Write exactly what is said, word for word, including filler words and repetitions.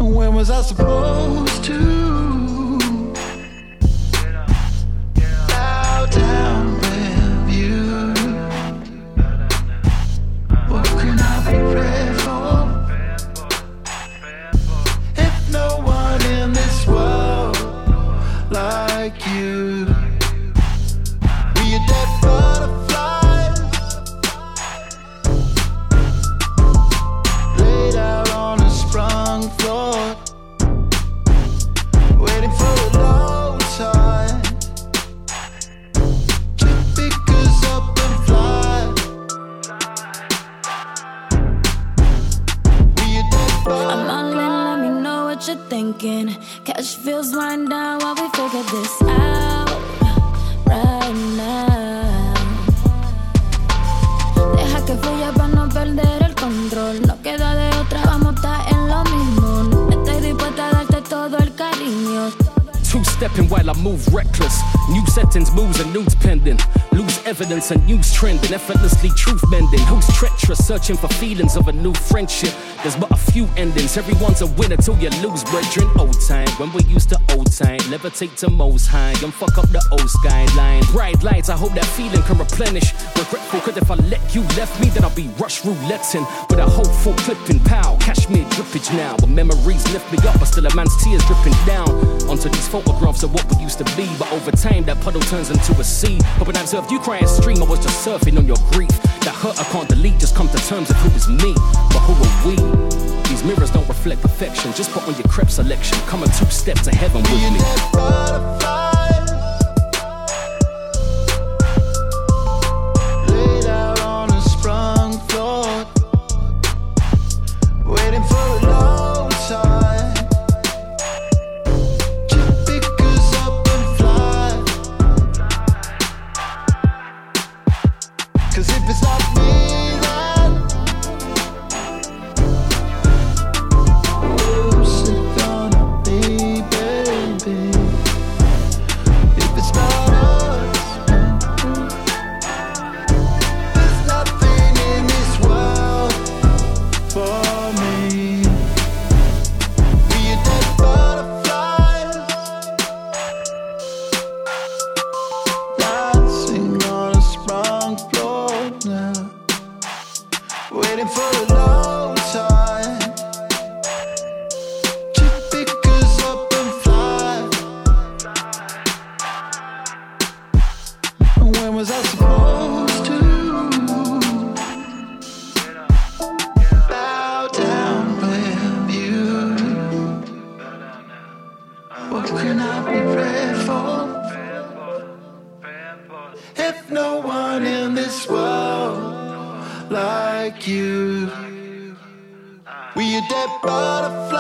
When was I supposed to bow down with you? What can I be praying for if no one in this world like you? Were you dead butterflies laid out on a sprung floor, waiting for a low tide to pick us up and fly? Were you dead butterflies? I'm all in, let me know what you're thinking. Cash feels wind down while we figure this out right now. Deja que fluya para no perder el control. No queda de otra, vamos a estar en lo mismo. Estoy dispuesta a darte todo el cariño. Two-stepping while I move reckless. New settings, moves and nudes pending. Lose evidence and news trending. Effortlessly truth bending. Who's treacherous? Searching for feelings of a new friendship. There's but a few endings. Everyone's a winner till you lose, brethren. Old time, when we used to old time. Levitate to most high and fuck up the old skyline. Bright lights, I hope that feeling can replenish. Regretful, cause if I let you left me, then I'll be rush rouletting with a hopeful clipping. Pow, cashmere drippage now. But memories lift me up, but still a man's tears dripping down onto these photographs of what we used to be. But over time, that puddle turns into a sea. But when I observed you crying stream, I was just surfing on your grief. That hurt I can't delete, just come to terms with who is me. But who are we? These mirrors don't reflect perfection. Just put on your crepe selection. Come a two step to heaven with me. Laid out on a sprung floor, waiting for a low tide to pick us up and fly. Cause if it's not me, then who's it gonna be, baby? If it's not us, there's nothing in this world for me. We are dead butterflies dancing on a sprung floor now, waiting for a low tide to pick us up and fly. When was I supposed to bow down with you? What can I be praying for if no one in this world like you? Were you dead butterfly